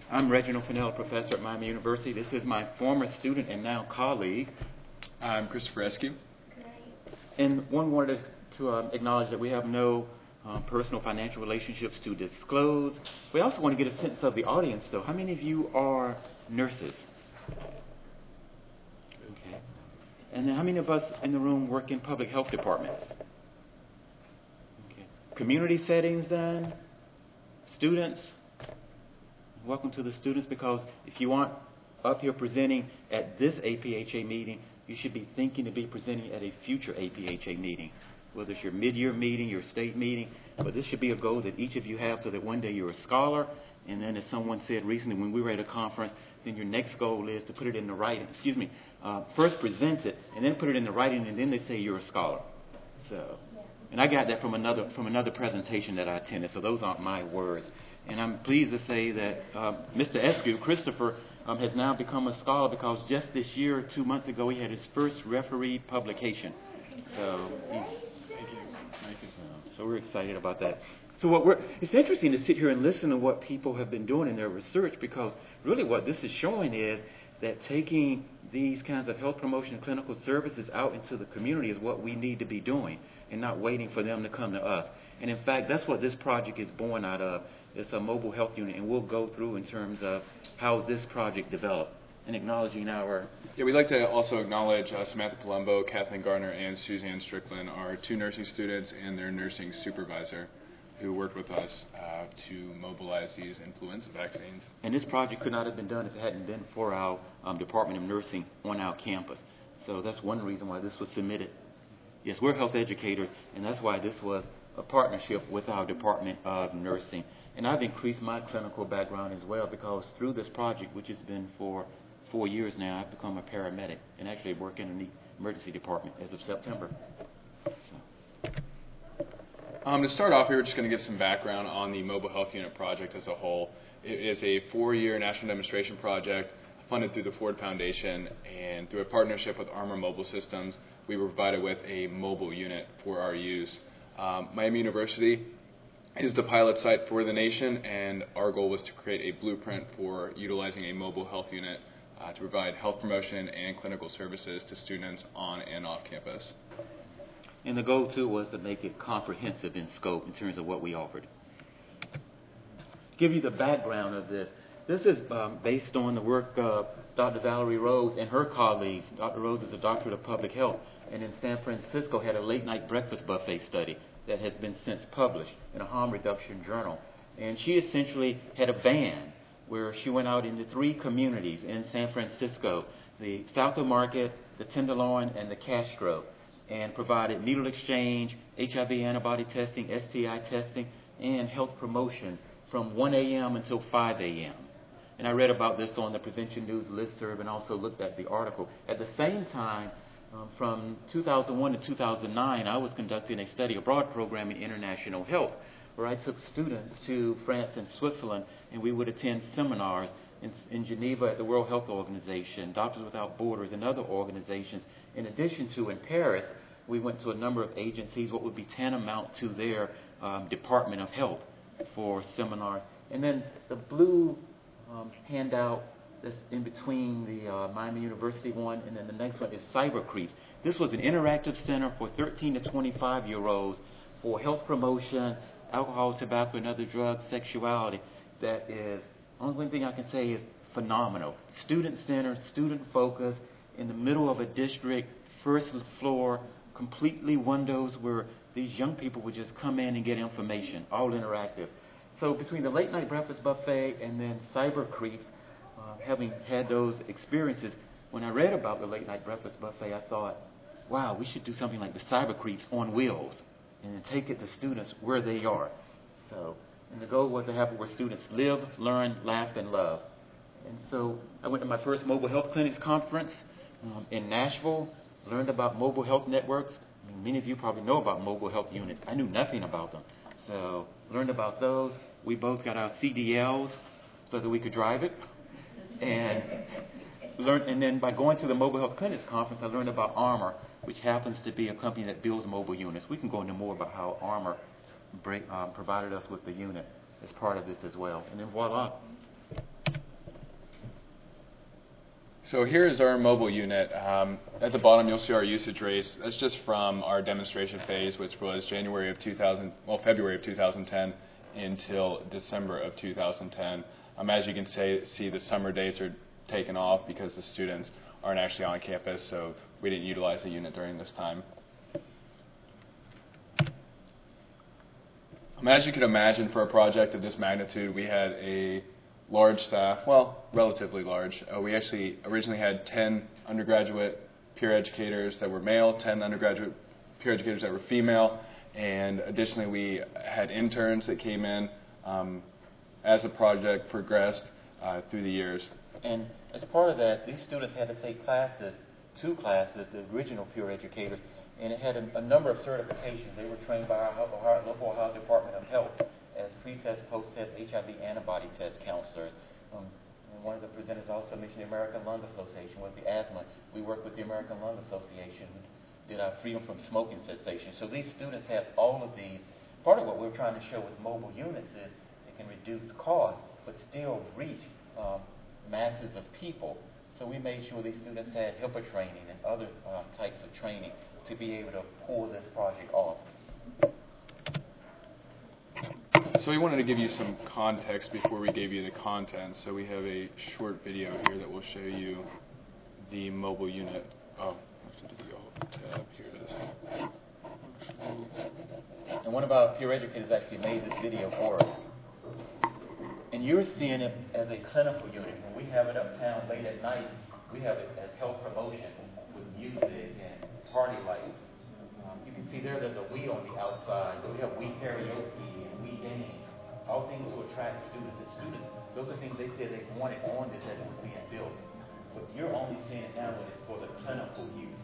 I'm Reginald Fennell, professor at Miami University. This is my former student and now colleague. I'm Christopher Eskew. And one wanted to acknowledge that we have no personal financial relationships to disclose. We also want to get a sense of the audience, though. How many of you are nurses? Okay. And then how many of us in the room work in public health departments? Okay. Community settings, then? Students? Welcome to the students, because if you aren't up here presenting at this APHA meeting, you should be thinking to be presenting at a future APHA meeting, whether it's your mid-year meeting, your state meeting. But this should be a goal that each of you have, so that one day you're a scholar, and then as someone said recently when we were at a conference, then your next goal is to put it in the writing, first present it, and then put it in the writing, and then they say you're a scholar. So, and I got that from another presentation that I attended, so those aren't my words. And I'm pleased to say that Mr. Eskew, Christopher, has now become a scholar, because just this year, 2 months ago, he had his first refereed publication. So so we're excited about that. So it's interesting to sit here and listen to what people have been doing in their research, because really what this is showing is that taking these kinds of health promotion and clinical services out into the community is what we need to be doing, and not waiting for them to come to us. And in fact, that's what this project is born out of. It's a mobile health unit, and we'll go through in terms of how this project developed, and acknowledging our... Yeah, we'd like to also acknowledge Samantha Palumbo, Kathleen Gardner, and Suzanne Strickland, our 2 nursing students and their nursing supervisor, who worked with us to mobilize these influenza vaccines. And this project could not have been done if it hadn't been for our Department of Nursing on our campus. So that's one reason why this was submitted. Yes, we're health educators, and that's why this was a partnership with our Department of Nursing. And I've increased my clinical background as well, because through this project, which has been for 4 years now, I've become a paramedic and actually work in the emergency department as of September. To start off, we're just going to give some background on the Mobile Health Unit project as a whole. It is a 4-year national demonstration project funded through the Ford Foundation, and through a partnership with Armor Mobile Systems, we were provided with a mobile unit for our use. Miami University is the pilot site for the nation, and our goal was to create a blueprint for utilizing a mobile health unit to provide health promotion and clinical services to students on and off campus. And the goal, too, was to make it comprehensive in scope in terms of what we offered. Give you the background of this. This is based on the work of Dr. Valerie Rose and her colleagues. Dr. Rose is a doctorate of public health, and in San Francisco had a late-night breakfast buffet study that has been since published in a harm reduction journal. And she essentially had a van where she went out into 3 communities in San Francisco, the South of Market, the Tenderloin, and the Castro, and provided needle exchange, HIV antibody testing, STI testing, and health promotion from 1 a.m. until 5 a.m. And I read about this on the Prevention News listserv and also looked at the article. At the same time, from 2001 to 2009, I was conducting a study abroad program in international health, where I took students to France and Switzerland, and we would attend seminars in Geneva at the World Health Organization, Doctors Without Borders, and other organizations. In addition to, in Paris, we went to a number of agencies, what would be tantamount to their Department of Health, for seminars. And then the blue handout that's in between the Miami University one, and then the next one is Cyber Creeps. This was an interactive center for 13 to 25-year-olds for health promotion, alcohol, tobacco, and other drugs, sexuality. That is, only thing I can say is phenomenal. Student-centered, student-focused, in the middle of a district, first floor, completely windows where these young people would just come in and get information, all interactive. So between the late-night breakfast buffet and then Cyber Creeps, having had those experiences, when I read about the late-night breakfast buffet, I thought, wow, we should do something like the Cyber Creeps on wheels and then take it to students where they are. So, and the goal was to have it where students live, learn, laugh, and love. And so I went to my first Mobile Health Clinics conference in Nashville, learned about mobile health networks. I mean, many of you probably know about mobile health units. I knew nothing about them. So learned about those. We both got our CDLs so that we could drive it. And then by going to the Mobile Health Clinics conference, I learned about Armor, which happens to be a company that builds mobile units. We can go into more about how Armor provided us with the unit as part of this as well. And then voila. So here is our mobile unit. At the bottom, you'll see our usage rates. That's just from our demonstration phase, which was February of 2010 until December of 2010. As you can see, the summer dates are taken off because the students aren't actually on campus, so we didn't utilize the unit during this time. As you can imagine, for a project of this magnitude, we had a large staff, well, relatively large. We actually originally had 10 undergraduate peer educators that were male, 10 undergraduate peer educators that were female, and additionally we had interns that came in as the project progressed through the years. And as part of that, these students had to take classes, 2 classes, the original peer educators, and it had a number of certifications. They were trained by our local Ohio Department of Health as pre-test, post-test, HIV antibody test counselors. And one of the presenters also mentioned the American Lung Association with the asthma. We work with the American Lung Association, who did our freedom from smoking cessation. So these students have all of these. Part of what we're trying to show with mobile units is it can reduce cost, but still reach masses of people. So we made sure these students had HIPAA training and other types of training to be able to pull this project off. So we wanted to give you some context before we gave you the content. So we have a short video here that will show you the mobile unit. Oh, I have to do the tab. Here it is. And one of our peer educators actually made this video for us. And you're seeing it as a clinical unit. When we have it uptown late at night, we have it as health promotion with music and party lights. You can see there's a we on the outside. We have we karaoke and we games. All things to attract students. And students, those are things they said they wanted on this as it was being built. But you're only seeing it now when it's for the clinical use.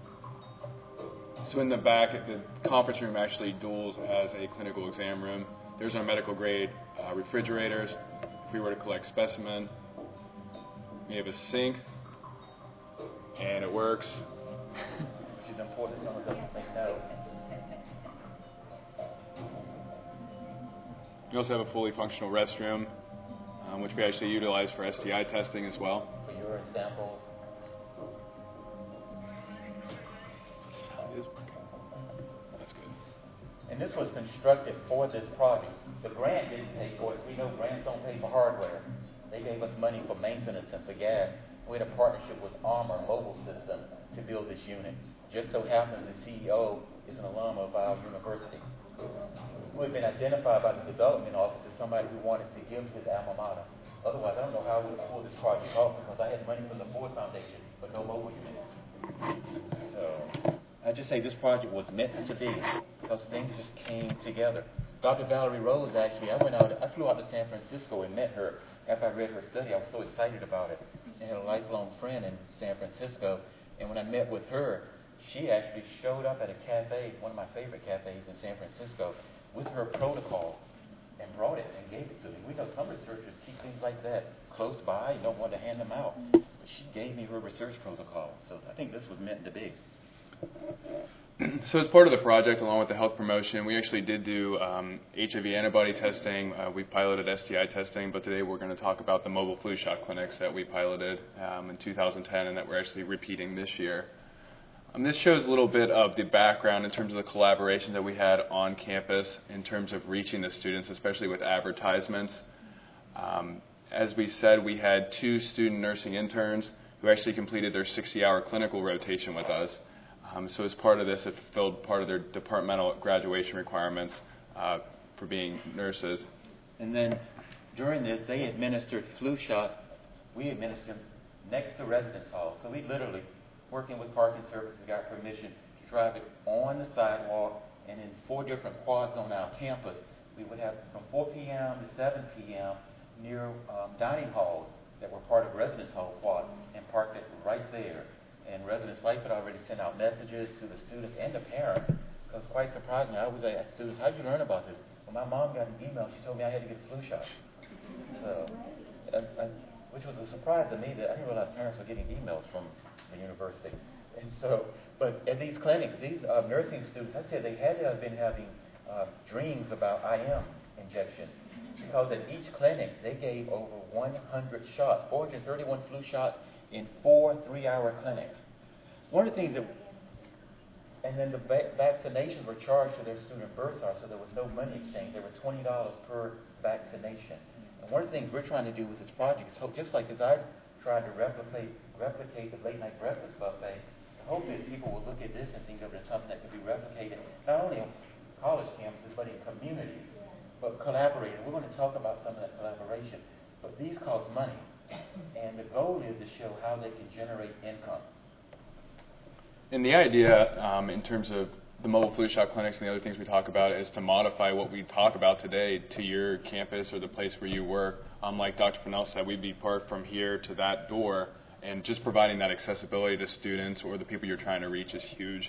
So in the back, the conference room actually duals as a clinical exam room. There's our medical grade refrigerators. If we were to collect specimen, we have a sink, and it works. Which is important. Some of them may know. We also have a fully functional restroom, which we actually utilize for STI testing as well. For urine samples. That's good. And this was constructed for this project. The grant didn't pay for it. We know grants don't pay for hardware. They gave us money for maintenance and for gas. We had a partnership with Armor Mobile System to build this unit. Just so happens the CEO is an alum of our university, who had been identified by the development office as somebody who wanted to give his alma mater. Otherwise, I don't know how we would pull this project off because I had money from the Ford Foundation, but no mobile unit. So I just say this project was meant to be because things just came together. Dr. Valerie Rose, actually, I flew out to San Francisco and met her after I read her study. I was so excited about it. I had a lifelong friend in San Francisco, and when I met with her, she actually showed up at a cafe, one of my favorite cafes in San Francisco, with her protocol and brought it and gave it to me. We know some researchers keep things like that close by. You don't want to hand them out. But she gave me her research protocol. So I think this was meant to be. So as part of the project, along with the health promotion, we actually did do HIV antibody testing. We piloted STI testing, but today we're going to talk about the mobile flu shot clinics that we piloted in 2010 and that we're actually repeating this year. This shows a little bit of the background in terms of the collaboration that we had on campus in terms of reaching the students, especially with advertisements. As we said, we had 2 student nursing interns who actually completed their 60-hour clinical rotation with us. So as part of this, it fulfilled part of their departmental graduation requirements for being nurses. And then during this, they administered flu shots. We administered them next to residence hall. So we literally, working with parking services, got permission to drive it on the sidewalk and in 4 different quads on our campus. We would have from 4 p.m. to 7 p.m. near dining halls that were part of residence hall quad and parked it right there. And Residence Life had already sent out messages to the students and the parents. It was quite surprising. I always ask students, how did you learn about this? Well, my mom got an email. She told me I had to get a flu shot. So, which was a surprise to me that I didn't realize parents were getting emails from the university. And so, but at these clinics, these nursing students, I said they had to have been having dreams about IM injections because at each clinic they gave over 100 shots, 431 flu shots in 4 3-hour clinics. One of the things that, and then the vaccinations were charged to their student bursar, so there was no money exchange. They were $20 per vaccination. And one of the things we're trying to do with this project is hope, just like as I tried to replicate the late night breakfast buffet, the hope is people will look at this and think of it as something that could be replicated not only on college campuses but in communities, but collaborating. We're going to talk about some of that collaboration, but these cost money, and the goal is to show how they can generate income. And the idea, in terms of the mobile flu shot clinics and the other things we talk about, is to modify what we talk about today to your campus or the place where you work. Like Dr. Purnell said, we'd be parked from here to that door, and just providing that accessibility to students or the people you're trying to reach is huge.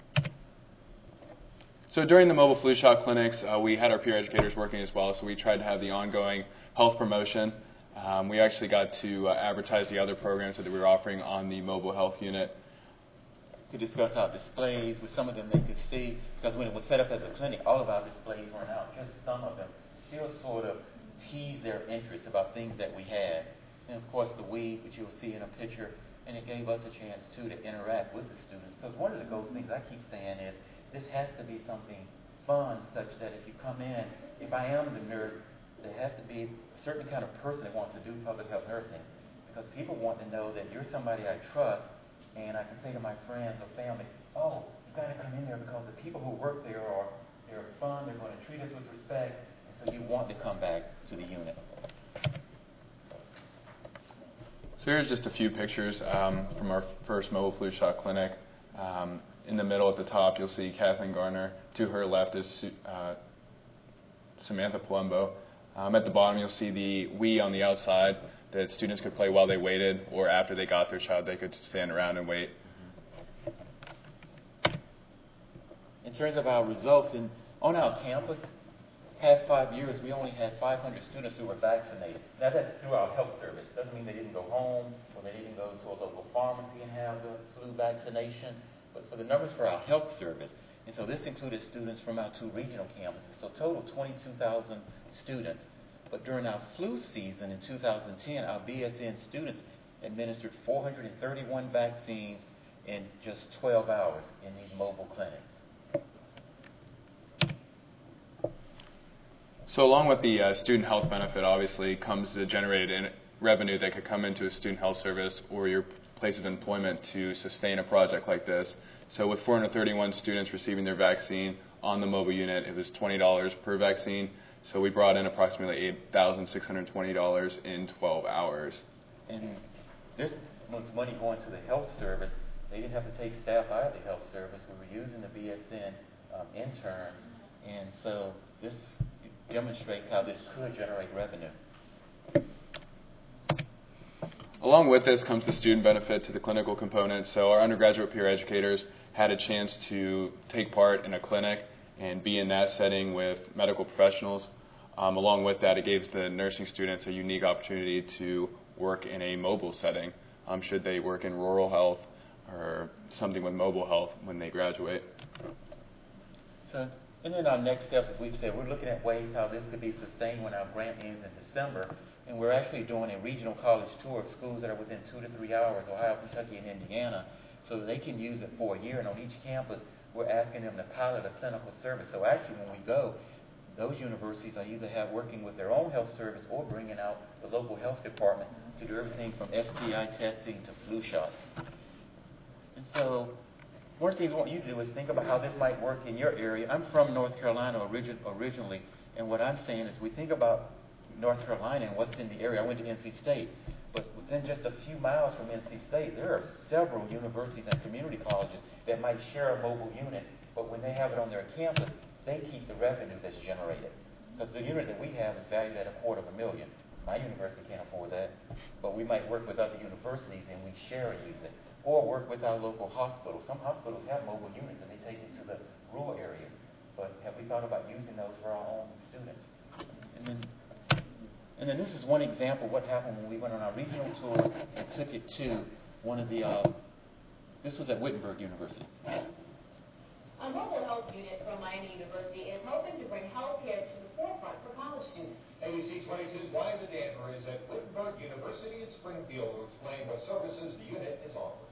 So during the mobile flu shot clinics, we had our peer educators working as well, so we tried to have the ongoing health promotion. We actually got to advertise the other programs that we were offering on the mobile health unit. To discuss our displays. With some of them they could see, because when it was set up as a clinic, all of our displays weren't out. Just some of them still sort of teased their interest about things that we had. And of course the weed, which you'll see in a picture, and it gave us a chance too to interact with the students. Because one of the things I keep saying is, this has to be something fun, such that if you come in, if I am the nurse, there has to be a certain kind of person that wants to do public health nursing. Because people want to know that you're somebody I trust, and I can say to my friends or family, oh, you've got to come in there because the people who work there they're fun, they're going to treat us with respect, and so you want to come back to the unit. So here's just a few pictures from our first mobile flu shot clinic. In the middle at the top, you'll see Kathleen Garner. To her left is Samantha Palumbo. At the bottom, you'll see the Wii on the outside that students could play while they waited, or after they got their shot, they could stand around and wait. In terms of our results, on our campus, past 5 years, we only had 500 students who were vaccinated. Now, that's through our health service. Doesn't mean they didn't go home or they didn't go to a local pharmacy and have the flu vaccination, but for the numbers for our health service. And so this included students from our 2 regional campuses, so total 22,000 students. But during our flu season in 2010, our BSN students administered 431 vaccines in just 12 hours in these mobile clinics. So along with the student health benefit, obviously, comes the generated revenue that could come into a student health service or your place of employment to sustain a project like this. So with 431 students receiving their vaccine on the mobile unit, it was $20 per vaccine. So we brought in approximately $8,620 in 12 hours. And this was money going to the health service. They didn't have to take staff out of the health service. We were using the BSN interns. And so this demonstrates how this could generate revenue. Along with this comes the student benefit to the clinical component. So our undergraduate peer educators had a chance to take part in a clinic and be in that setting with medical professionals. Along with that, it gives the nursing students a unique opportunity to work in a mobile setting, should they work in rural health or something with mobile health when they graduate. So, and then our next steps, as we've said, we're looking at ways how this could be sustained when our grant ends in December. And we're actually doing a regional college tour of schools that are within 2 to 3 hours, Ohio, Kentucky, and Indiana, so that they can use it for a year. And on each campus, we're asking them to pilot a clinical service. So actually, when we go, those universities are either working with their own health service or bringing out the local health department to do everything from STI testing to flu shots. And so one of the things I want you to do is think about how this might work in your area. I'm from North Carolina originally, and what I'm saying is we think about North Carolina and what's in the area. I went to NC State, but within just a few miles from NC State, there are several universities and community colleges that might share a mobile unit, but when they have it on their campus, they keep the revenue that's generated. Because the unit that we have is valued at $250,000. My university can't afford that, but we might work with other universities and we share and use it. Or work with our local hospitals. Some hospitals have mobile units and they take it to the rural areas. But have we thought about using those for our own students? And then this is one example of what happened when we went on our regional tour and took it to one of the, this was at Wittenberg University. A mobile health unit from Miami University is hoping to bring healthcare to the forefront for college students. ABC 22's Liza Danver is at Wittenberg University in Springfield to explain what services the unit is offering.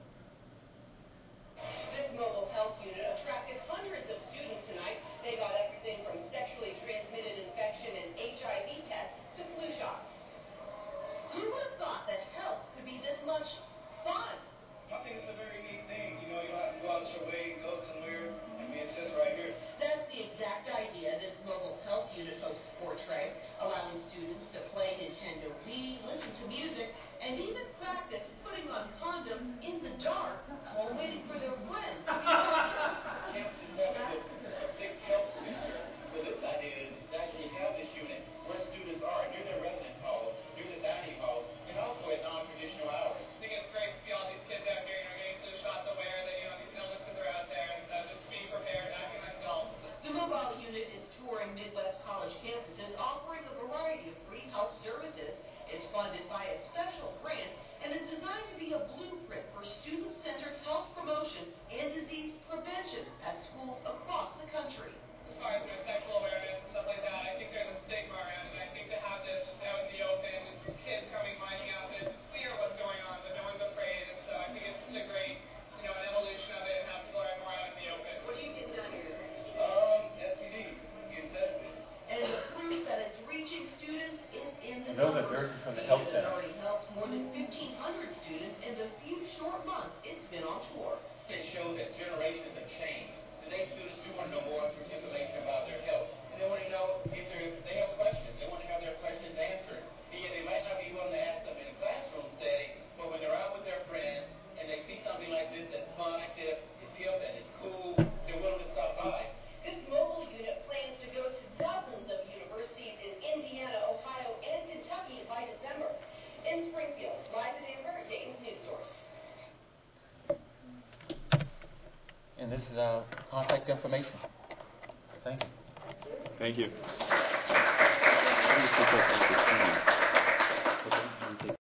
This mobile health unit attracted hundreds of students tonight. They got everything from sexually transmitted infection and HIV tests to flu shots. Who would have thought that health could be this much fun? I think it's a very neat thing. You know, you don't have to go out your way and go somewhere. I mean, it's just right here. That's the exact idea this mobile health unit hopes to portray, allowing students to play Nintendo Wii, listen to music, and even practice putting on condoms in the dark while waiting for their friends to be home. Campuses have a fixed health center. But this idea is to actually have this unit where students are, near their residence halls, near the dining halls, and also at non-traditional hours. I think it's great to see all these kids out here, getting flu shots aware that, these illnesses are out there, and just being prepared, acting like adults. The mobile unit is touring Midwest college campuses, offering a variety of free health services. It's funded by a special grant, and it's designed to be a blueprint for student-centered health promotion and disease prevention at schools across the country. As far as sexual awareness and stuff like that, I think there's a stigma around it, and I think to have this just out in the open, just kids coming, finding out that it's clear what's going on, that no one's afraid, and so I think it's just a great, an evolution of it, and have people are more out in the open. What are you getting out here? STD, getting tested. And the proof that it's reaching students is in the Those are numbers. nurses from the The health unit has center. already helped more than 1,500 students in the few short months it's been on tour. It shows that generations have changed. Today, students do want to know more information about their health. And they want to know if they have questions. They want to have their questions answered. Yeah, they might not be willing to ask them in a classroom setting, but when they're out with their friends and they see something like this that's fun, active, it's hip and it's cool, they're willing to stop by. This mobile unit plans to go to dozens of universities in Indiana, Ohio, and Kentucky by December. In Springfield, Liza Danver, Dayton's News Source. And this is our contact information. Thank you. Thank you. Let me pick up on this thing.